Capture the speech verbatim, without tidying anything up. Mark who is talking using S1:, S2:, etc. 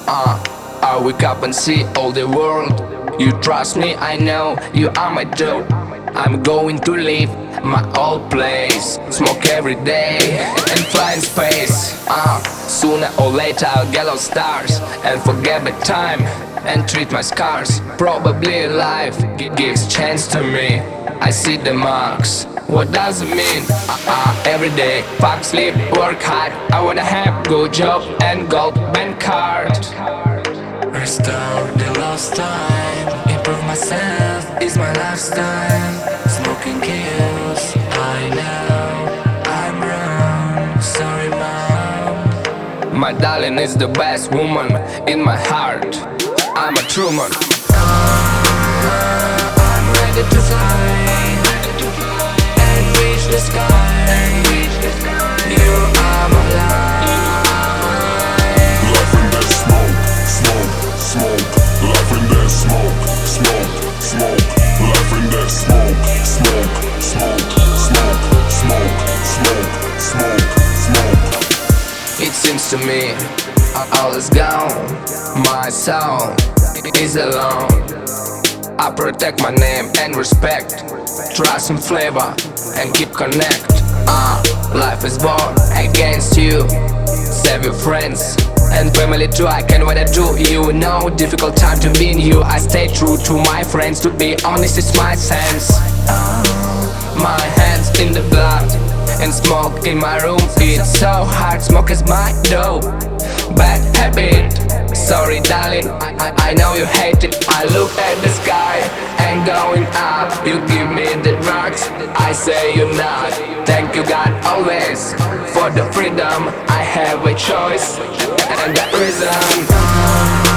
S1: Uh, I wake up and see all the world. You trust me, I know you are my dope. I'm going to leave my old place, smoke every day and fly in space. Uh, sooner or later I'll get all stars and forget the time and treat my scars. Probably life gives chance to me. I see the marks. What does it mean? Uh-uh, every day, fuck, sleep, work hard. I wanna have good job and gold bank card.
S2: Restore the lost time, improve myself is my lifestyle. Smoking kills, I know I'm wrong. Sorry, mom.
S1: My darling is the best woman in my heart. I'm a true man.
S2: I'm ready to fly and reach the sky. You are my life.
S3: Life in that smoke, smoke, smoke. Life in that smoke, smoke, smoke. Life in that smoke, smoke, smoke, smoke, smoke, smoke, smoke, smoke.
S1: It seems to me all is gone. My soul is alone. I protect my name and respect. Trust and flavor and keep connect. Uh, life is born against you. Save your friends and family too. I can what I do. You know, difficult time to be in you. I stay true to my friends. To be honest, it's my sense. My hands in the blood and smoke in my room. It's so hard. Smoke is my dope. Bad habit. Sorry, darling. I, I, I know you hate it. I look at the sky and going up. You give me the drugs. I say you're not. Thank you, God, always for the freedom. I have a choice and that reason.